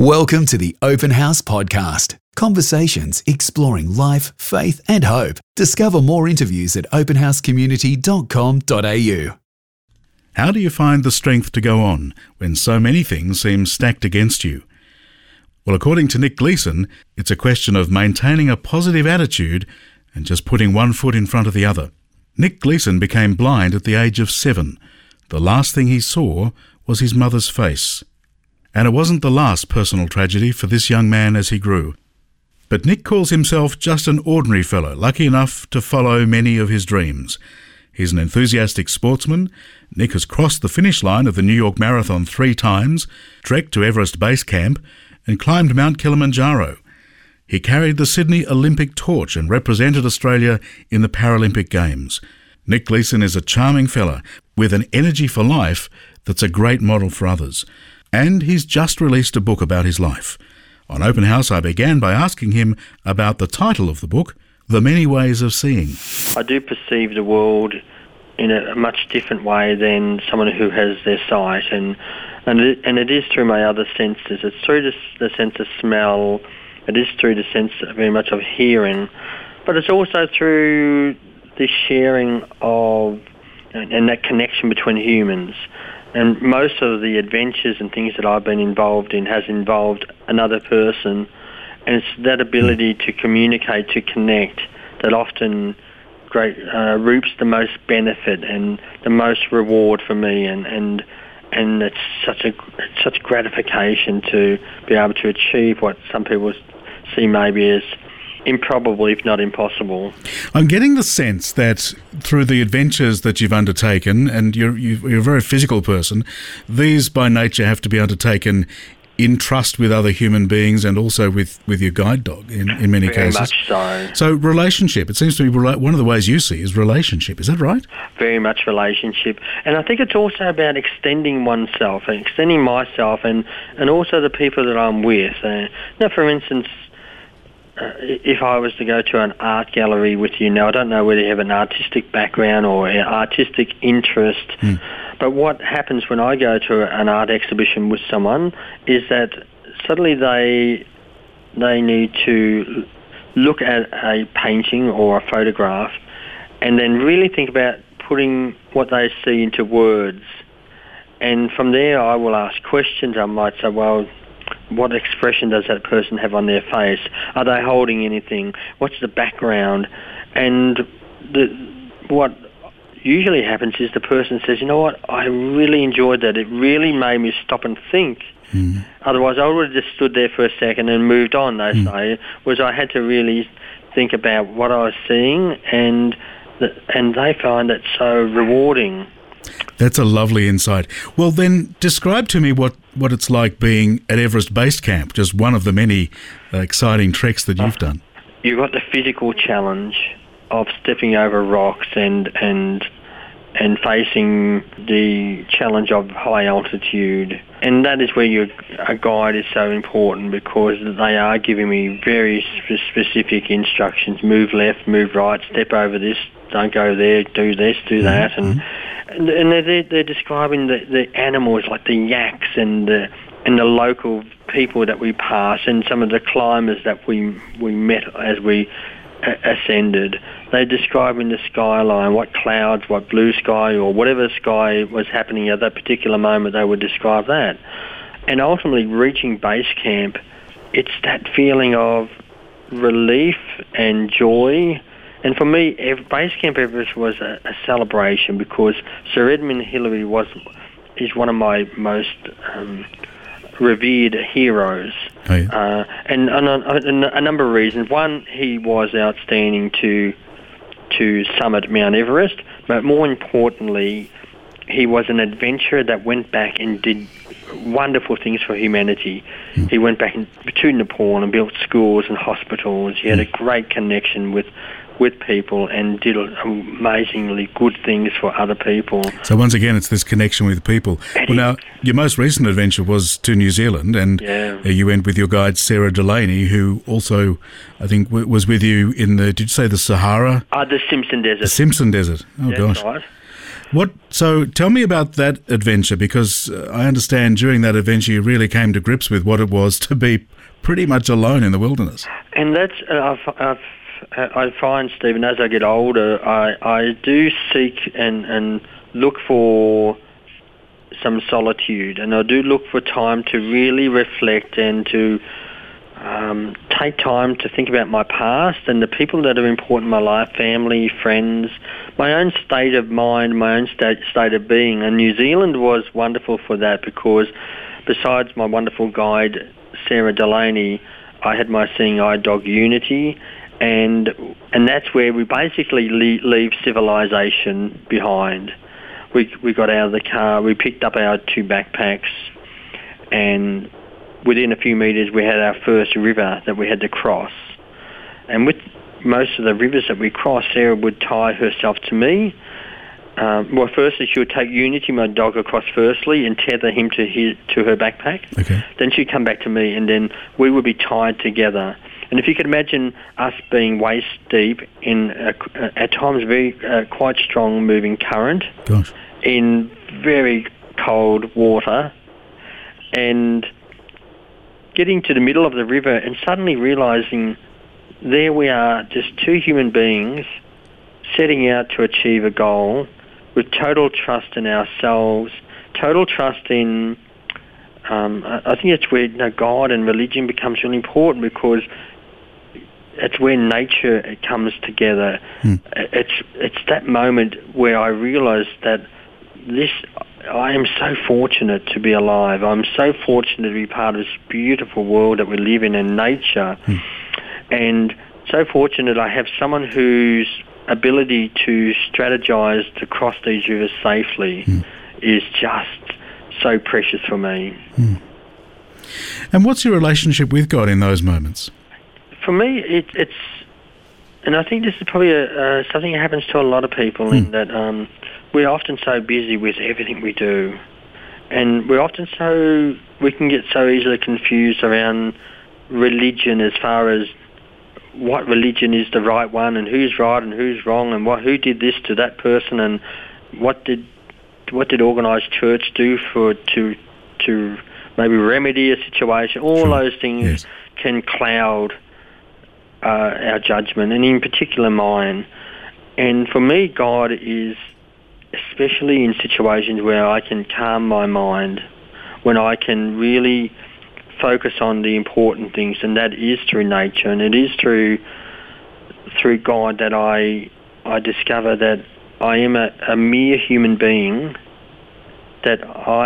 Welcome to the Open House Podcast. Conversations exploring life, faith and hope. Discover more interviews at openhousecommunity.com.au. How do you find the strength to go on when so many things seem stacked against you? Well, according to Nick Gleeson, it's a question of maintaining a positive attitude and just putting one foot in front of the other. Nick Gleeson became blind at the age of 7. The last thing he saw was his mother's face. And it wasn't the last personal tragedy for this young man as he grew. But Nick calls himself just an ordinary fellow, lucky enough to follow many of his dreams. He's an enthusiastic sportsman. Nick has crossed the finish line of the New York Marathon 3 times, trekked to Everest Base Camp, and climbed Mount Kilimanjaro. He carried the Sydney Olympic torch and represented Australia in the Paralympic Games. Nick Gleeson is a charming fella with an energy for life that's a great model for others. And he's just released a book about his life. On Open House, I began by asking him about the title of the book, The Many Ways of Seeing. I do perceive the world in a much different way than someone who has their sight, and it is through my other senses. It's through the sense of smell, it is through the sense very much of hearing, but it's also through the sharing of and that connection between humans. And most of the adventures and things that I've been involved in has involved another person. And it's that ability to communicate, to connect, that often reaps the most benefit and the most reward for me. And it's such gratification to be able to achieve what some people see maybe as improbable, if not impossible. I'm getting the sense that through the adventures that you've undertaken, and you're a very physical person, these by nature have to be undertaken in trust with other human beings and also with your guide dog in many cases. Very much so. So relationship, it seems to be one of the ways you see is relationship. Is that right? Very much relationship. And I think it's also about extending oneself and extending myself and also the people that I'm with. Now, for instance, if I was to go to an art gallery with you now, I don't know whether you have an artistic background or an artistic interest, but what happens when I go to an art exhibition with someone is that suddenly they need to look at a painting or a photograph and then really think about putting what they see into words. And from there I will ask questions. I might say, well, what expression does that person have on their face? Are they holding anything? What's the background? And what usually happens is the person says, you know what, I really enjoyed that. It really made me stop and think. Otherwise, I would have just stood there for a second and moved on, they say, whereas I had to really think about what I was seeing, and they find it so rewarding. That's a lovely insight. Well, then, describe to me what it's like being at Everest Base Camp, just one of the many exciting treks that you've done. You've got the physical challenge of stepping over rocks and facing the challenge of high altitude. And that is where a guide is so important, because they are giving me very specific instructions. Move left, move right, step over this, don't go there, do this, do that. And they're describing the animals like the yaks and the local people that we pass and some of the climbers that we met as we ascended. They're describing the skyline, what clouds, what blue sky or whatever sky was happening at that particular moment, they would describe that. And ultimately reaching base camp, it's that feeling of relief and joy. And for me, Base Camp Everest was a celebration, because Sir Edmund Hillary is one of my most revered heroes. Oh, yeah. And a number of reasons. One, he was outstanding to summit Mount Everest, but more importantly, he was an adventurer that went back and did wonderful things for humanity. He went back to Nepal and built schools and hospitals. He had a great connection with people and did amazingly good things for other people. So once again, it's this connection with people. Well, now, your most recent adventure was to New Zealand, and you went with your guide, Sarah Delaney, who also, I think, was with you in did you say the Sahara? The Simpson Desert. The Simpson Desert. Oh, That's gosh. Right. So tell me about that adventure, because I understand during that adventure you really came to grips with what it was to be pretty much alone in the wilderness. And that's I find, Stephen, as I get older, I do seek and look for some solitude, and I do look for time to really reflect and to take time to think about my past and the people that are important in my life, family, friends, my own state of mind, my own state of being. And New Zealand was wonderful for that, because besides my wonderful guide, Sarah Delaney, I had my seeing eye dog, Unity, and that's where we basically leave civilization behind. We got out of the car, we picked up our 2 backpacks, and within a few metres we had our first river that we had to cross. And with most of the rivers that we crossed, Sarah would tie herself to me. Well, firstly, she would take Unity, my dog, across firstly and tether him to her backpack. Okay. Then she'd come back to me, and then we would be tied together. And if you could imagine us being waist deep in, at times, very quite strong moving current. Gosh. In very cold water, and getting to the middle of the river and suddenly realising there we are, just 2 human beings setting out to achieve a goal with total trust in ourselves, total trust in, I think it's where God and religion becomes really important, because it's where nature comes together. It's that moment where I realised that I am so fortunate to be alive. I'm so fortunate to be part of this beautiful world that we live in nature. And so fortunate I have someone whose ability to strategise to cross these rivers safely is just so precious for me. And what's your relationship with God in those moments? For me, it's... And I think this is probably something that happens to a lot of people, in that we're often so busy with everything we do, and we can get so easily confused around religion, as far as what religion is the right one, and who's right and who's wrong, and who did this to that person, and what did organised church do to maybe remedy a situation. All those things can cloud our judgment, and in particular mine. And for me, God is, especially in situations where I can calm my mind, when I can really focus on the important things, and that is through nature, and it is through God that I discover that I am a mere human being, that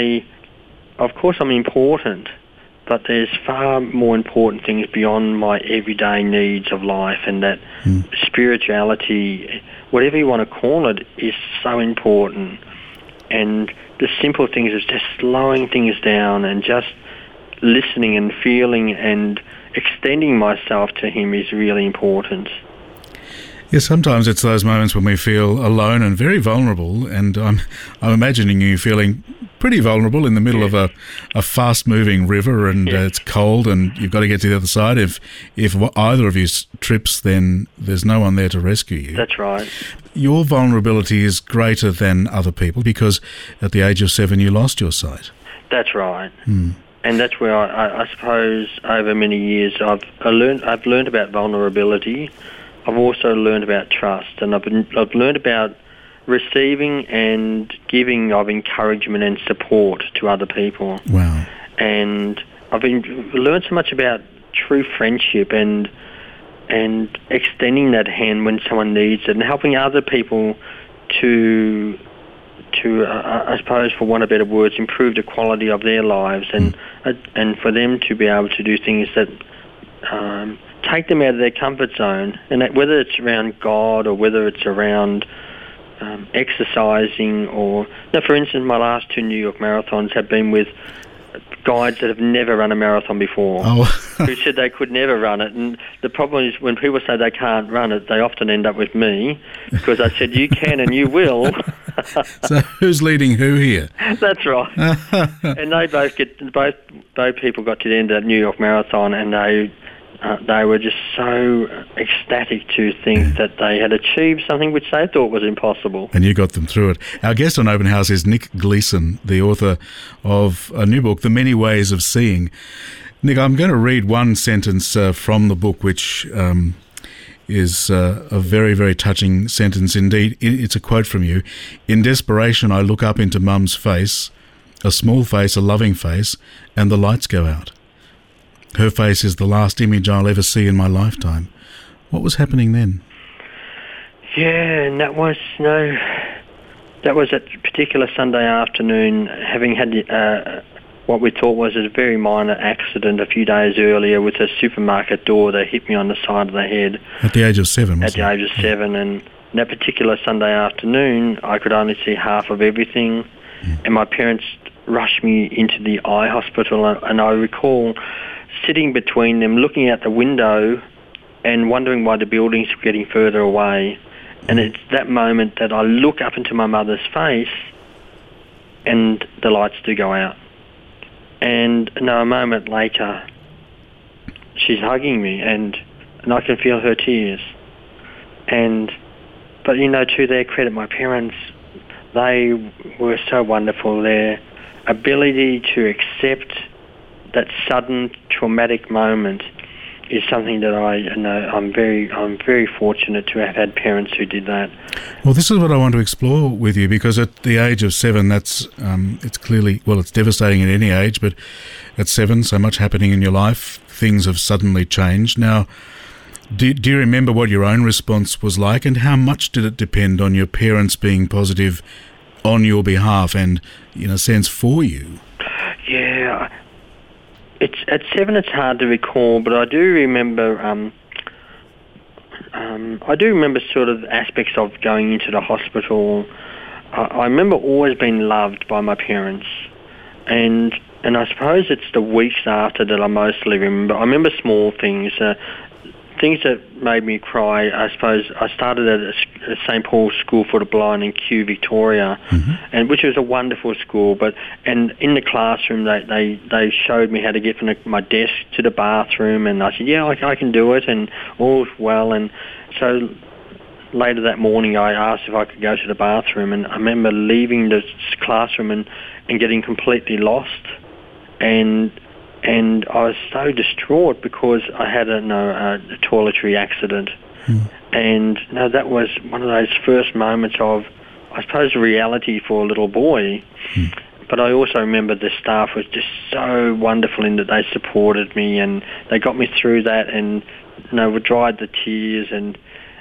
of course I'm important, but there's far more important things beyond my everyday needs of life, and that spirituality, whatever you want to call it, is so important. And the simple things is just slowing things down and just listening and feeling and extending myself to Him is really important. Yes, sometimes it's those moments when we feel alone and very vulnerable, and I'm imagining you feeling pretty vulnerable in the middle of a fast-moving river, and it's cold, and you've got to get to the other side. If either of you trips, then there's no one there to rescue you. That's right. Your vulnerability is greater than other people, because at the age of 7 you lost your sight. That's right. And that's where I suppose over many years I've learned about vulnerability. I've also learned about trust, and I've learned about receiving and giving of encouragement and support to other people. Wow. And I've learned so much about true friendship and extending that hand when someone needs it, and helping other people to I suppose, for want of better words, improve the quality of their lives, and for them to be able to do things that take them out of their comfort zone, and that whether it's around God or whether it's around exercising, or for instance, my last 2 New York marathons have been with guides that have never run a marathon before, who said they could never run it. And the problem is, when people say they can't run it, they often end up with me, because I said, you can and you will. So who's leading who here? That's right. And they both people got to the end of that New York marathon, and they were just so ecstatic to think that they had achieved something which they thought was impossible. And you got them through it. Our guest on Open House is Nick Gleeson, the author of a new book, The Many Ways of Seeing. Nick, I'm going to read one sentence from the book, which is a very, very touching sentence indeed. It's a quote from you. "In desperation, I look up into Mum's face, a small face, a loving face, and the lights go out. Her face is the last image I'll ever see in my lifetime." What was happening then? Yeah, and that was that particular Sunday afternoon, having had what we thought was a very minor accident a few days earlier with a supermarket door that hit me on the side of the head. At the age of 7, At the age of 7, and that particular Sunday afternoon, I could only see half of everything, and my parents rushed me into the eye hospital, and I recall sitting between them, looking out the window and wondering why the buildings were getting further away. And it's that moment that I look up into my mother's face and the lights do go out. And a moment later, she's hugging me and I can feel her tears. But to their credit, my parents, they were so wonderful. Their ability to accept that sudden traumatic moment is something that I'm very fortunate to have had parents who did that. Well, this is what I want to explore with you, because at the age of 7, that's it's clearly, well, it's devastating at any age, but at 7, so much happening in your life, things have suddenly changed. Now, do you remember what your own response was like, and how much did it depend on your parents being positive on your behalf and, in a sense, for you? Yeah. At 7, it's hard to recall, but I do remember. I do remember sort of aspects of going into the hospital. I remember always being loved by my parents, and I suppose it's the weeks after that I mostly remember. I remember small things. Things that made me cry. I suppose I started at a St. Paul's School for the Blind in Kew, Victoria, and which was a wonderful school. And in the classroom, they showed me how to get from my desk to the bathroom, and I said, yeah, I can do it, and all's well. And so later that morning, I asked if I could go to the bathroom, and I remember leaving the classroom and getting completely lost, and I was so distraught because I had a toiletry accident. And that was one of those first moments of, I suppose, reality for a little boy. But I also remember the staff was just so wonderful in that they supported me and they got me through that, and dried the tears, and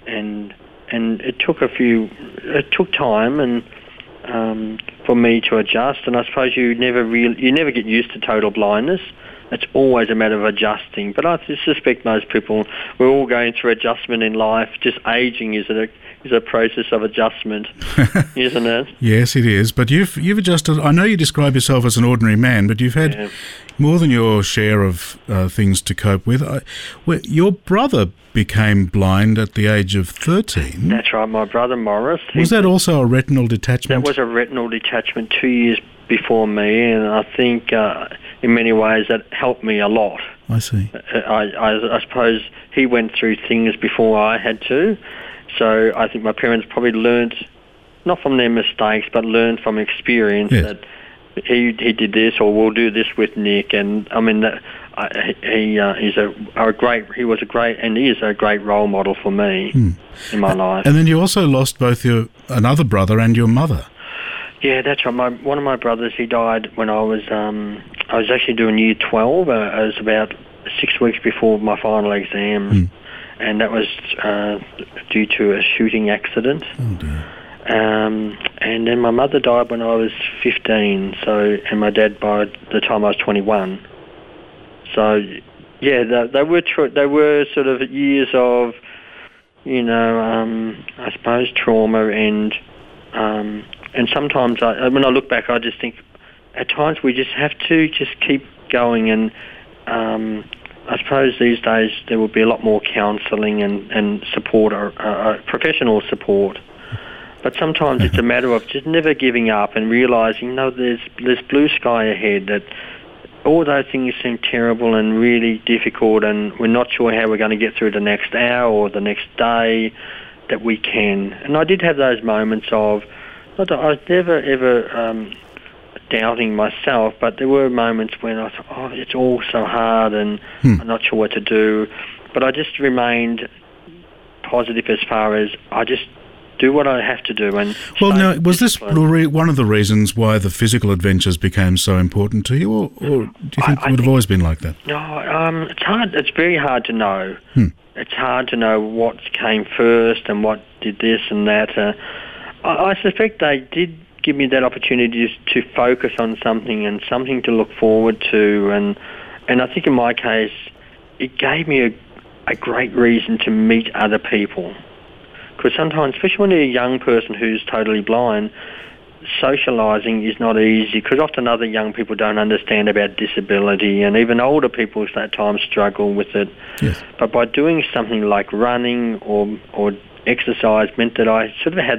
it took time and for me to adjust. And I suppose you never get used to total blindness. It's always a matter of adjusting. But I suspect most people, we're all going through adjustment in life. Just aging is a process of adjustment, isn't it? Yes, it is. But you've adjusted. I know you describe yourself as an ordinary man, but you've had more than your share of things to cope with. Your brother became blind at the age of 13. That's right, my brother Morris. Was that also a retinal detachment? That was a retinal detachment 2 years before me, and I think in many ways that helped me a lot. I see. I suppose he went through things before I had to, so I think my parents probably learnt, not from their mistakes, but learned from experience that he did this, or we'll do this with Nick. And I mean that he is a great role model for me in my life. And then you also lost both another brother and your mother. Yeah, that's right. One of my brothers, he died when I was actually doing year 12. It was about 6 weeks before my final exam, and that was due to a shooting accident. Oh dear. And then my mother died when I was 15. And my dad by the time I was 21. So yeah, they were sort of years of, I suppose, trauma and sometimes when I look back, I just think at times we just have to just keep going. And I suppose these days there will be a lot more counselling and support, professional support. But sometimes it's a matter of just never giving up and realising, there's blue sky ahead, that all those things seem terrible and really difficult, and we're not sure how we're going to get through the next hour or the next day, that we can. And I did have those moments of, not that I was never ever doubting myself, but there were moments when I thought, oh, it's all so hard and I'm not sure what to do. But I just remained positive as far as I just do what I have to do. And well, now, was this one of the reasons why the physical adventures became so important to you, or do you think it would have always been like that? No, it's hard. It's very hard to know. It's hard to know what came first and what did this and that. I suspect they did give me that opportunity to focus on something and something to look forward to. And I think in my case, it gave me a great reason to meet other people. Because sometimes, especially when you're a young person who's totally blind, socialising is not easy, because often other young people don't understand about disability, and even older people at times struggle with it. Yes. But by doing something like running or exercise meant that I sort of had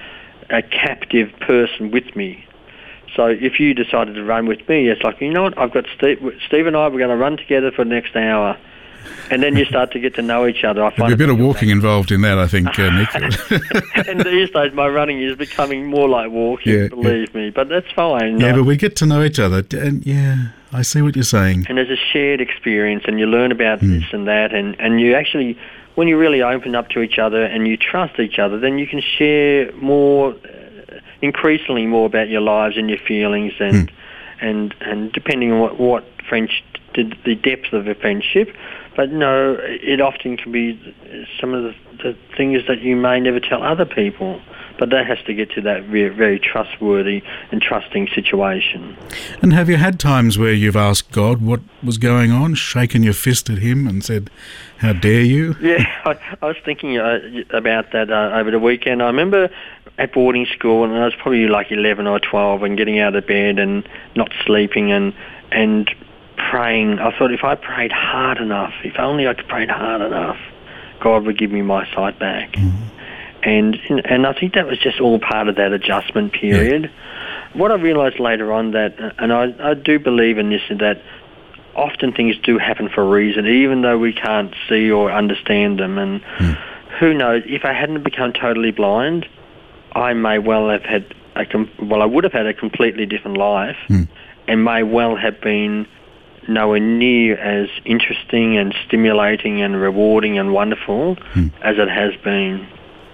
a captive person with me. So if you decided to run with me, it's like, you know what, I've got Steve and I, we're going to run together for the next hour. And then you start to get to know each other. There'll be a bit of walking involved in that, I think, Nick. And these days my running is becoming more like walking, believe me. But that's fine. Yeah, but we get to know each other. And I see what you're saying. And there's a shared experience, and you learn about this and that. And you actually, when you really open up to each other and you trust each other, then you can share more, increasingly more about your lives and your feelings, and depending on what friendship, the depth of a friendship. But no, it often can be some of the things that you may never tell other people. But that has to get to that very, very trustworthy and trusting situation. And have you had times where you've asked God what was going on, shaken your fist at him and said, how dare you? Yeah, I was thinking about that over the weekend. I remember at boarding school, and I was probably like 11 or 12, and getting out of bed and not sleeping and praying. I thought, if I prayed hard enough, if only I could pray hard enough, God would give me my sight back. And I think that was just all part of that adjustment period. What I realised later on, that, and I do believe in this, that often things do happen for a reason, even though we can't see or understand them. And who knows, if I hadn't become totally blind, I may well have had I would have had a completely different life, and may well have been nowhere near as interesting and stimulating and rewarding and wonderful as it has been.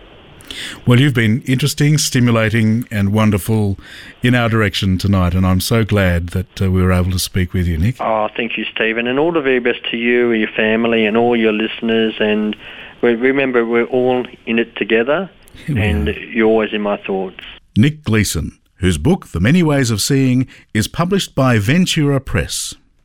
Well, you've been interesting, stimulating and wonderful in our direction tonight, and I'm so glad that we were able to speak with you, Nick. Oh, thank you, Stephen, and all the very best to you and your family and all your listeners. And remember, we're all in it together, and you're always in my thoughts. Nick Gleeson, whose book, The Many Ways of Seeing, is published by Ventura Press.